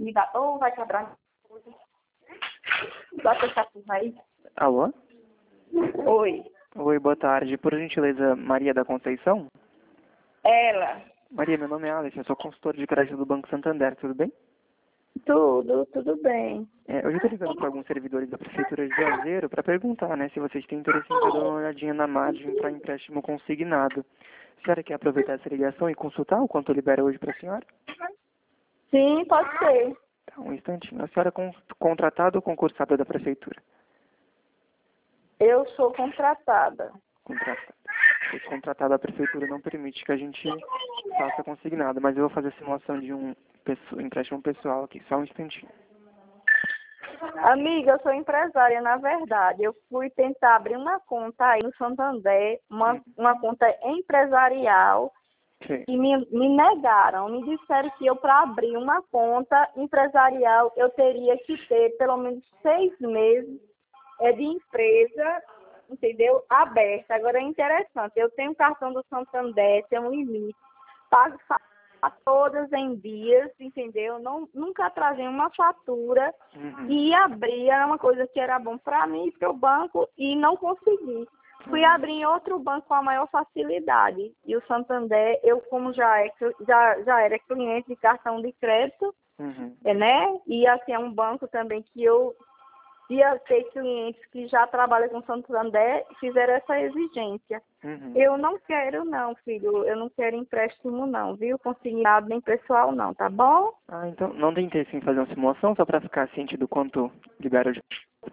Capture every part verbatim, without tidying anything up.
me dá... Ou vai quebrar. Bota essa porra aí. Alô? Oi. Oi, boa tarde. Por gentileza, Maria da Conceição? Ela. Maria, meu nome é Alex, eu sou consultor de crédito do Banco Santander, tudo bem? Tudo, tudo bem. É, hoje eu estou ligando para alguns servidores da Prefeitura de Juazeiro para perguntar, né, se vocês têm interesse em dar uma olhadinha na margem para empréstimo consignado. A senhora quer aproveitar essa ligação e consultar o quanto libera hoje para a senhora? Sim, pode ser. Tá, um instantinho. A senhora é con contratada ou concursada da Prefeitura? Eu sou contratada. Contratada. Se contratada, a Prefeitura não permite que a gente faça consignado, mas eu vou fazer a simulação de um pesso- empréstimo pessoal aqui, só um instantinho. Amiga, eu sou empresária, na verdade. Eu fui tentar abrir uma conta aí no Santander, uma, uma conta empresarial, Sim. e me, me negaram. Me disseram que eu, para abrir uma conta empresarial, eu teria que ter pelo menos seis meses é, de empresa, entendeu? Aberta. Agora é interessante, eu tenho um cartão do Santander, tem um limite, pago a todas em dias, entendeu? Não, nunca atrasei uma fatura Uhum. e abrir era uma coisa que era bom para mim e para o banco e não consegui. Fui abrir em outro banco com a maior facilidade. E o Santander, eu como já, é, já, já era cliente de cartão de crédito, Uhum. né? E assim, é um banco também que eu ia ter clientes que já trabalham com o Santander e fizeram essa exigência. Uhum. Eu não quero não, filho. Eu não quero empréstimo não, viu? Consignado nem pessoal não, tá bom? Ah, então não tem interesse em fazer uma simulação só para ficar ciente do quanto libera hoje?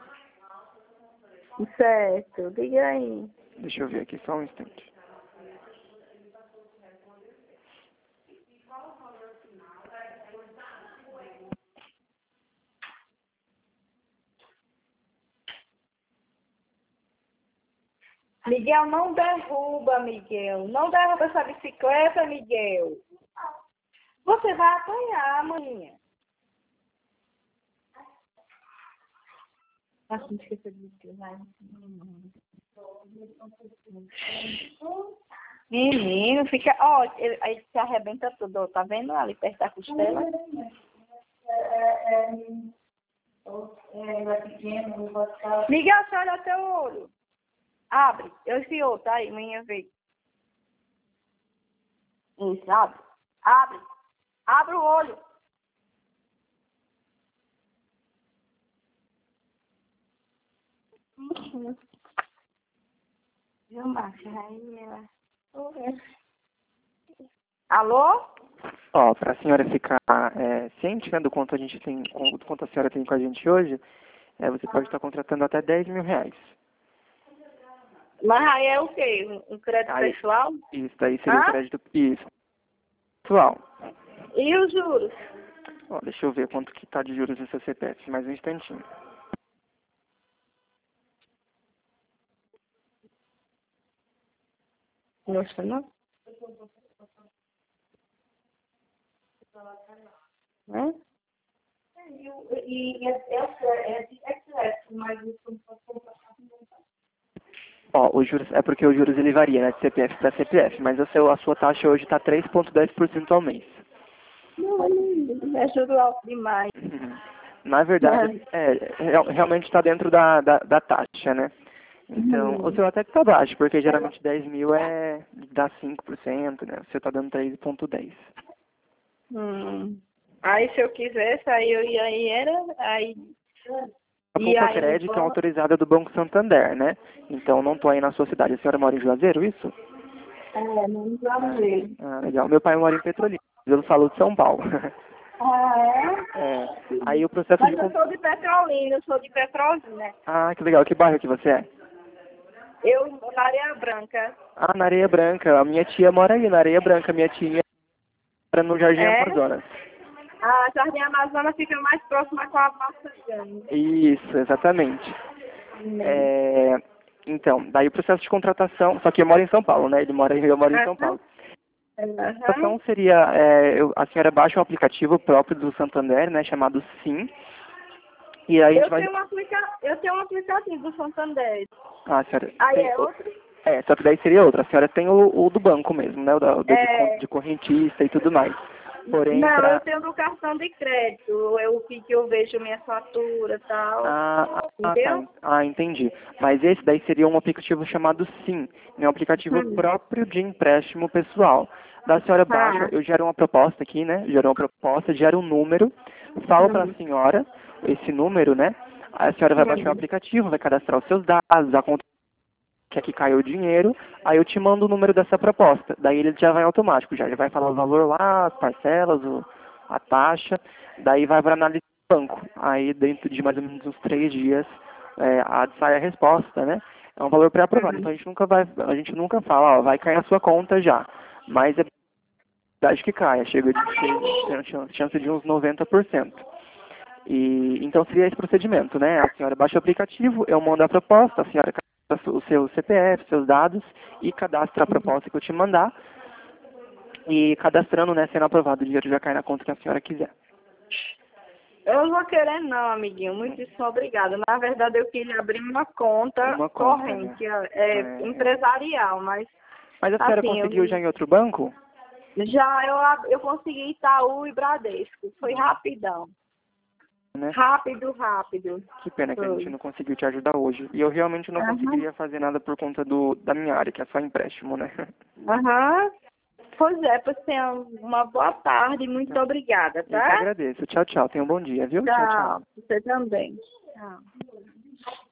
Certo, diga aí. Deixa eu ver aqui, só um instante. Miguel, não derruba, Miguel. Não derruba essa bicicleta, Miguel. Você vai apanhar, maninha. Acho que esqueci de dizer. Menino, fica... Ó, ele, ele se arrebenta tudo, ó, tá vendo ali perto da costela? Miguel, você olha teu olho. Abre. Eu esse outro aí, minha vez. Isso, abre. Abre. Abre o olho. Uhum. Viu, Márcia? Aí ela... Alô? Ó, para a senhora ficar é, ciente, né, do quanto a gente tem, do quanto a senhora tem com a gente hoje, é, você pode estar contratando até dez mil reais. Mas aí é o quê? Um um crédito Aí, pessoal? isso daí seria Hã? o crédito isso. Pessoal, E os juros? ó, deixa eu ver quanto que tá de juros no seu C P F, mais um instantinho. Nossa, não? Hã? E, e é, é, é, é, mas isso Ó, os juros, é porque os juros ele varia, né, de C P F para C P F, mas o seu, a sua taxa hoje está três vírgula dez por cento ao mês. não é juro alto demais. Uhum. Na verdade, é, real- realmente está dentro da, da, da taxa, né? Então, Uhum. o seu até que está baixo, porque geralmente dez mil é dá cinco por cento, né? O seu está dando três vírgula dez. Hum. Aí se eu quisesse, aí eu ia aí era, aí... A E conta aí no crédito é banco... autorizada do Banco Santander, né? Então, não estou aí na sua cidade. A senhora mora em Juazeiro, isso? É, não ver. Ah, legal. Meu pai mora em Petrolina. Eu falo de São Paulo. Ah, é? É. Aí o processo de... Mas eu con- sou de Petrolina, eu sou de Petrolina. Ah, que legal. Que bairro que você é? Eu, na Areia Branca. Ah, na Areia Branca. A minha tia mora aí, na Areia Branca. Minha tia mora no Jardim É? Amazonas. A Jardim Amazonas fica mais próxima com a Massa Grande. Isso, exatamente. Hum. É, então, daí o processo de contratação, só que eu moro em São Paulo, né? Ele mora em eu moro em São Aham. Paulo. A contratação Aham. seria, é, eu- a senhora baixa um aplicativo próprio do Santander, né? Chamado Sim. E aí a gente Eu vai... tenho um aplica... eu tenho um aplicativo do Santander. Ah, a senhora Aí tem... é outro? É, só que daí seria outra. A senhora tem o, o do banco mesmo, né? O, da, o da de, con- É. de correntista e tudo mais. Porém, Não, pra... eu tenho do cartão de crédito. Eu, o que que eu vejo minha fatura e tal. Ah, ah, Entendeu? tá. Ah, entendi. Mas esse daí seria um aplicativo chamado Sim, é um aplicativo Hum. próprio de empréstimo pessoal. Da senhora baixa, Ah. eu gero uma proposta aqui, né? Gero uma proposta, gero um número, falo para a Hum. senhora esse número, né? Aí a senhora vai baixar o Hum. aplicativo, vai cadastrar os seus dados, a conta que aqui caiu o dinheiro, aí eu te mando o número dessa proposta. Daí ele já vai automático, já ele vai falar o valor lá, as parcelas, o, a taxa, daí vai para análise do banco. Aí dentro de mais ou menos uns três dias é, a, sai a resposta, né? É um valor pré-aprovado, Hum. então a gente nunca vai, a gente nunca fala, ó, vai cair na sua conta já. Mas é verdade que caia, chega de chance, chance de uns noventa por cento. E, então seria esse procedimento, né? A senhora baixa o aplicativo, eu mando a proposta, a senhora cadastra o seu C P F, seus dados e cadastra a proposta que eu te mandar. E cadastrando, né, sendo aprovado, o dinheiro já cai na conta que a senhora quiser. Eu não vou querer não, amiguinho. Muitíssimo obrigada. Na verdade, eu queria abrir uma conta Uma conta, corrente, né? é, É, empresarial, mas mas a senhora assim, conseguiu já eu, em outro banco? já eu, ab- eu consegui Itaú e Bradesco. Foi rapidão. Né? Rápido, rápido. Que pena que a gente Foi. não conseguiu te ajudar hoje. E eu realmente não Aham. conseguiria fazer nada por conta do, da minha área, que é só empréstimo, né? Aham. Pois é, pois tenha uma boa tarde e muito obrigada, Eu que tá? agradeço. Tchau, tchau. Tenha um bom dia, viu? Tchau, tchau. Tchau. Você também. Tchau.